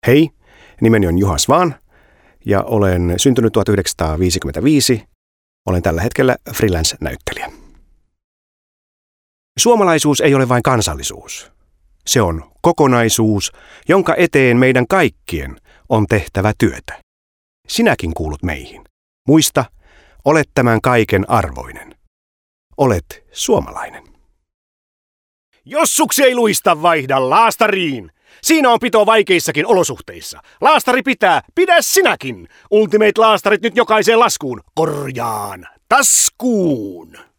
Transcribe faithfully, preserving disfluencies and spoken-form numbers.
Hei, nimeni on Juha Svan ja olen syntynyt tuhatyhdeksänsataaviisikymmentäviisi. Olen tällä hetkellä freelance-näyttelijä. Suomalaisuus ei ole vain kansallisuus. Se on kokonaisuus, jonka eteen meidän kaikkien on tehtävä työtä. Sinäkin kuulut meihin. Muista, olet tämän kaiken arvoinen. Olet suomalainen. Jos suksi ei luista, vaihda laastariin. Siinä on pito vaikeissakin olosuhteissa. Laastari pitää, pidä sinäkin. Ultimate laastarit nyt jokaiseen laskuun. Korjaan. Taskuun.